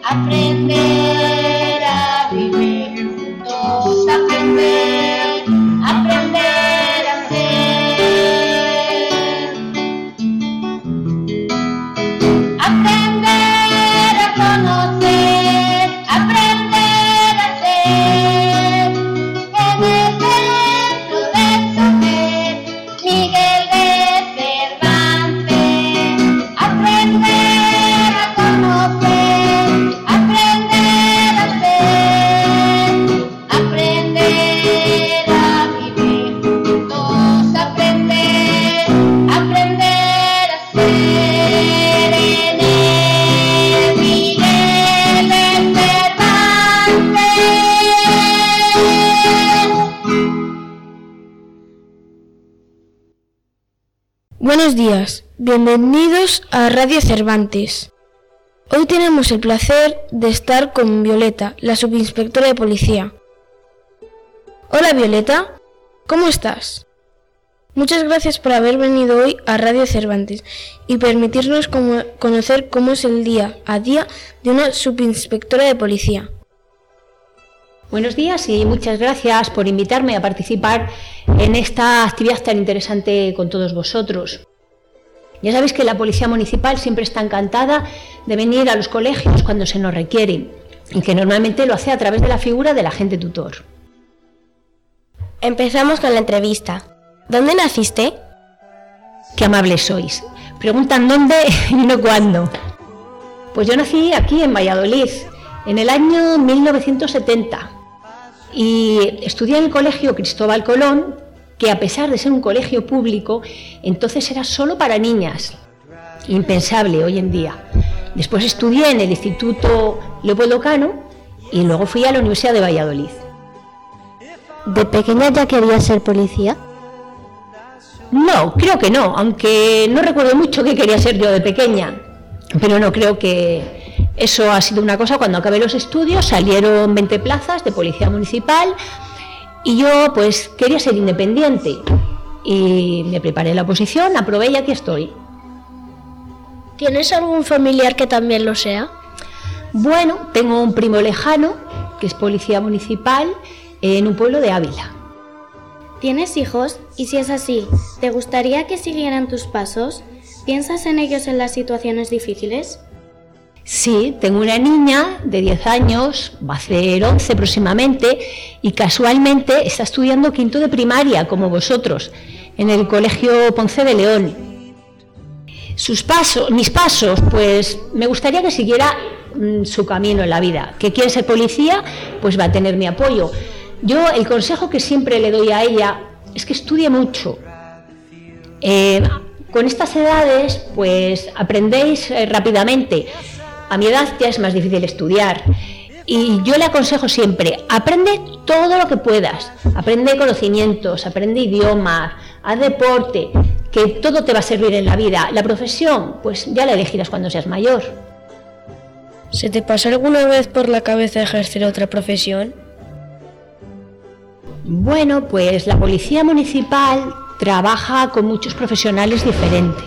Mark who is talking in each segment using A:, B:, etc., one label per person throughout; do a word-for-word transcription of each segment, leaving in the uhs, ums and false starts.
A: aprender a vivir juntos, aprender, aprender a ser, aprender a conocer, aprender a ser, en el centro del saber, Miguel de Cervantes, aprender a conocer, aprender a ser, aprender a vivir juntos, aprender, aprender a ser, en el Miguel de Cervantes.
B: Buenos días, bienvenidos a Radio Cervantes. Hoy tenemos el placer de estar con Violeta, la subinspectora de policía. Hola Violeta, ¿cómo estás? Muchas gracias por haber venido hoy a Radio Cervantes y permitirnos como- conocer cómo es el día a día de una subinspectora de policía.
C: Buenos días y muchas gracias por invitarme a participar en esta actividad tan interesante con todos vosotros. Ya sabéis que la Policía Municipal siempre está encantada de venir a los colegios cuando se nos requiere y que normalmente lo hace a través de la figura del agente tutor.
B: Empezamos con la entrevista. ¿Dónde naciste?
C: Qué amables sois. Preguntan dónde y no cuándo. Pues yo nací aquí en Valladolid en el año mil novecientos setenta y estudié en el Colegio Cristóbal Colón, que a pesar de ser un colegio público, entonces era solo para niñas. Impensable hoy en día. Después estudié en el Instituto Leopoldo Cano y luego fui a la Universidad de Valladolid.
B: ¿De pequeña ya querías ser policía?
C: No, creo que no, aunque no recuerdo mucho qué quería ser yo de pequeña, pero no creo que eso ha sido una cosa. Cuando acabé los estudios salieron veinte plazas de policía municipal y yo pues quería ser independiente y me preparé la oposición, aprobé y aquí estoy.
B: ¿Tienes algún familiar que también lo sea?
C: Bueno, tengo un primo lejano que es policía municipal en un pueblo de Ávila.
D: ¿Tienes hijos? Y si es así, ¿te gustaría que siguieran tus pasos? ¿Piensas en ellos en las situaciones difíciles?
C: Sí, tengo una niña de diez años, va a hacer once próximamente, y casualmente está estudiando quinto de primaria, como vosotros, en el Colegio Ponce de León. Sus pasos, mis pasos, pues me gustaría que siguiera mm, su camino en la vida. Que quiere ser policía, pues va a tener mi apoyo. Yo el consejo que siempre le doy a ella es que estudie mucho. Eh, con estas edades, pues aprendéis eh, rápidamente. A mi edad ya es más difícil estudiar y yo le aconsejo siempre, aprende todo lo que puedas, aprende conocimientos, aprende idiomas, haz deporte, que todo te va a servir en la vida. La profesión, pues ya la elegirás cuando seas mayor.
B: ¿Se te pasó alguna vez por la cabeza ejercer otra profesión?
C: Bueno, pues la Policía Municipal trabaja con muchos profesionales diferentes.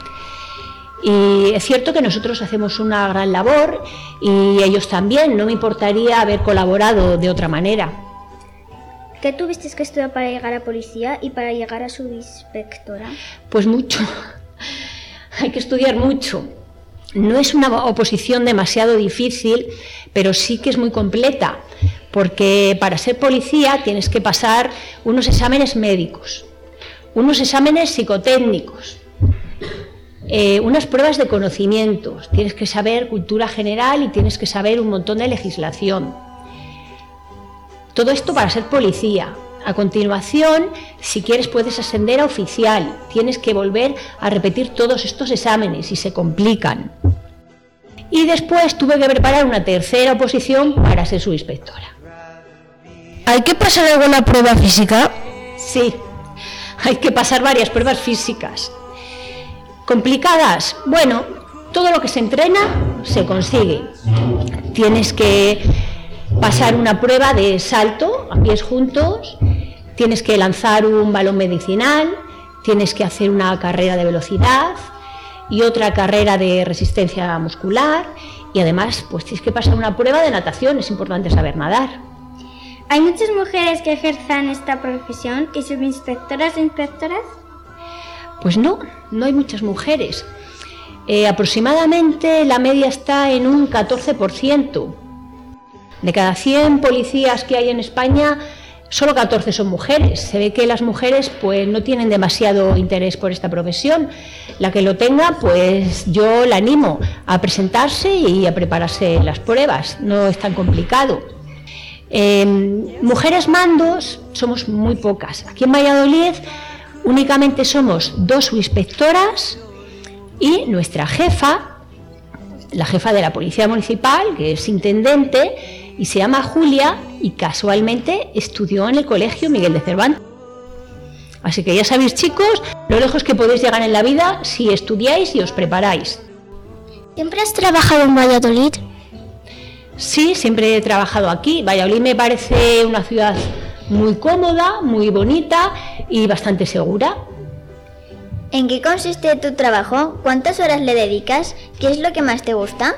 C: Y es cierto que nosotros hacemos una gran labor y ellos también. No me importaría haber colaborado de otra manera.
D: ¿Qué tuviste que estudiar para llegar a policía y para llegar a subinspectora?
C: Pues mucho. Hay que estudiar mucho. No es una oposición demasiado difícil, pero sí que es muy completa, porque para ser policía tienes que pasar unos exámenes médicos, unos exámenes psicotécnicos, Eh, unas pruebas de conocimientos, tienes que saber cultura general y tienes que saber un montón de legislación. Todo esto para ser policía. A continuación, si quieres puedes ascender a oficial, tienes que volver a repetir todos estos exámenes y se complican. Y después tuve que preparar una tercera oposición para ser subinspectora.
B: ¿Hay que pasar alguna prueba física?
C: Sí, hay que pasar varias pruebas físicas. ¿Complicadas? Bueno, todo lo que se entrena se consigue. Tienes que pasar una prueba de salto a pies juntos, tienes que lanzar un balón medicinal, tienes que hacer una carrera de velocidad y otra carrera de resistencia muscular y además pues tienes que pasar una prueba de natación, es importante saber nadar.
D: ¿Hay muchas mujeres que ejerzan esta profesión y subinspectoras e inspectoras?
C: Pues no, no hay muchas mujeres. Eh, aproximadamente la media está en un catorce por ciento. De cada cien policías que hay en España, solo catorce son mujeres. Se ve que las mujeres pues no tienen demasiado interés por esta profesión. La que lo tenga, pues yo la animo a presentarse y a prepararse las pruebas. No es tan complicado. Eh, mujeres mandos somos muy pocas. Aquí en Valladolid únicamente somos dos subinspectoras y nuestra jefa, la jefa de la Policía Municipal, que es intendente, y se llama Julia, y casualmente estudió en el Colegio Miguel de Cervantes. Así que ya sabéis, chicos, lo lejos que podéis llegar en la vida si estudiáis y os preparáis.
B: ¿Siempre has trabajado en Valladolid?
C: Sí, siempre he trabajado aquí. Valladolid me parece una ciudad muy cómoda, muy bonita y bastante segura.
E: ¿En qué consiste tu trabajo? ¿Cuántas horas le dedicas? ¿Qué es lo que más te gusta?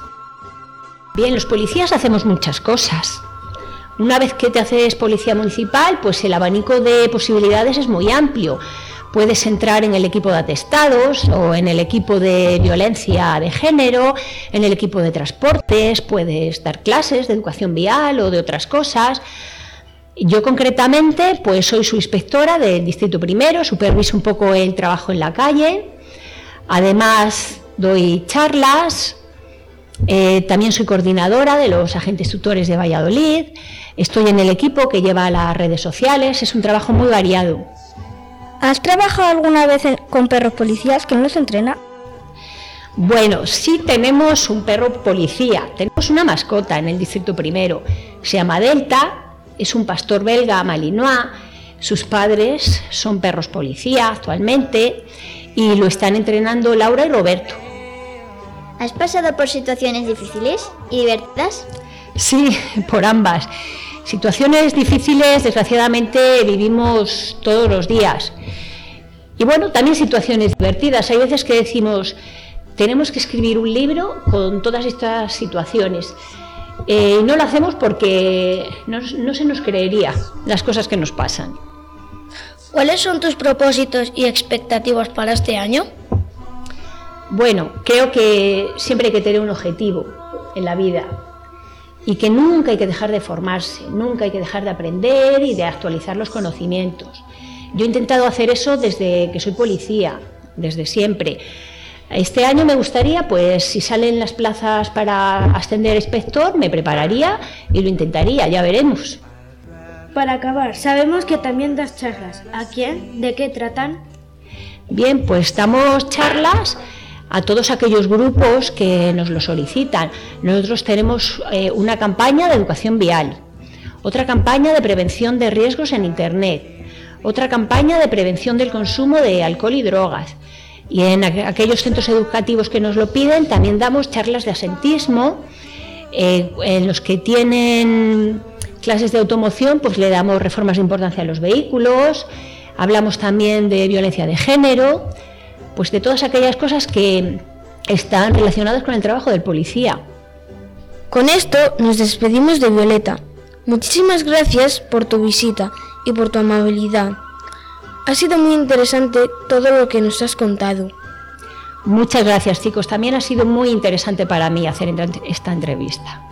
C: Bien, los policías hacemos muchas cosas. Una vez que te haces policía municipal, pues el abanico de posibilidades es muy amplio. Puedes entrar en el equipo de atestados o en el equipo de violencia de género, en el equipo de transportes, puedes dar clases de educación vial o de otras cosas. Yo concretamente pues soy subinspectora del Distrito Primero, superviso un poco el trabajo en la calle, además doy charlas, eh, también soy coordinadora de los agentes tutores de Valladolid, estoy en el equipo que lleva las redes sociales, es un trabajo muy variado.
B: ¿Has trabajado alguna vez con perros policías que no los entrena?
C: Bueno, sí tenemos un perro policía, tenemos una mascota en el Distrito Primero, se llama Delta, es un pastor belga malinois, sus padres son perros policía actualmente y lo están entrenando Laura y Roberto.
E: ¿Has pasado por situaciones difíciles y divertidas?
C: Sí, por ambas. Situaciones difíciles, desgraciadamente, vivimos todos los días. Y bueno, también situaciones divertidas. Hay veces que decimos, tenemos que escribir un libro con todas estas situaciones. Eh, y no lo hacemos porque no, no se nos creería las cosas que nos pasan.
B: ¿Cuáles son tus propósitos y expectativas para este año?
C: Bueno, creo que siempre hay que tener un objetivo en la vida. Y que nunca hay que dejar de formarse, nunca hay que dejar de aprender y de actualizar los conocimientos. Yo he intentado hacer eso desde que soy policía, desde siempre. Este año me gustaría, pues si salen las plazas para ascender a inspector, me prepararía y lo intentaría, ya veremos.
F: Para acabar, sabemos que también das charlas. ¿A quién? ¿De qué tratan?
C: Bien, pues damos charlas a todos aquellos grupos que nos lo solicitan. Nosotros tenemos eh, una campaña de educación vial, otra campaña de prevención de riesgos en Internet, otra campaña de prevención del consumo de alcohol y drogas. Y en aqu- aquellos centros educativos que nos lo piden también damos charlas de asentismo, eh, en los que tienen clases de automoción pues le damos reformas de importancia a los vehículos, hablamos también de violencia de género, pues de todas aquellas cosas que están relacionadas con el trabajo del policía.
B: Con esto nos despedimos de Violeta. Muchísimas gracias por tu visita y por tu amabilidad. Ha sido muy interesante todo lo que nos has contado.
C: Muchas gracias, chicos. También ha sido muy interesante para mí hacer esta entrevista.